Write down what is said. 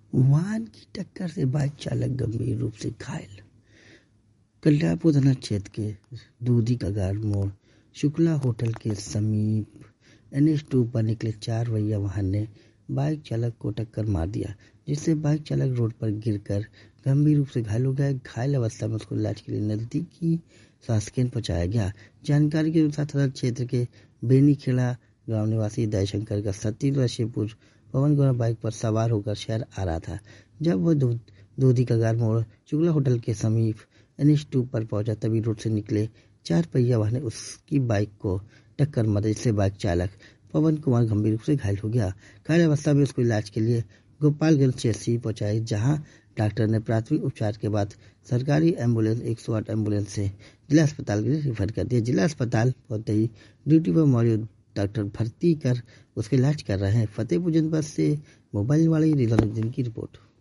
वाहन की टक्कर से बाइक चालक गंभीर रूप से घायल। कल्याणपुर थाना क्षेत्र के दूधी कगार मोड़ शुक्ला होटल के समीप NH2 पर निकले 4 पहिया वाहन ने बाइक चालक को टक्कर मार दिया, जिससे बाइक चालक रोड पर गिरकर गंभीर रूप से घायल हो गया। घायल अवस्था में उसको इलाज के लिए नजदीकी स्वास्थ्य केंद्र पहुंचाया गया। जानकारी के अनुसार थाना क्षेत्र के बेनीखेड़ा गांव निवासी दयाशंकर का 37 वर्षीय पुरुष पवन कुमार बाइक पर सवार होकर शहर आ रहा था। जब वह दूधी कगार मोड़ शुक्ला होटल के समीप NH2 पर पहुंचा, तभी रोड से निकले 4 पहिया वाहन ने उसकी बाइक को टक्कर मारी, जिससे बाइक चालक पवन कुमार गंभीर रूप से घायल हो गया। घायल अवस्था में उसको इलाज के लिए गोपालगंज CHC पहुंचाया, जहां डॉक्टर ने प्राथमिक उपचार के बाद सरकारी एम्बुलेंस 108 एम्बुलेंस से जिला अस्पताल के लिए रेफर कर दिया। जिला अस्पताल पहुंचते ही ड्यूटी पर मौजूद डॉक्टर भर्ती कर उसका इलाज कर रहे हैं। फतेहपुर जनपद से मोबाइल वाले रिजवानुद्दीन की रिपोर्ट।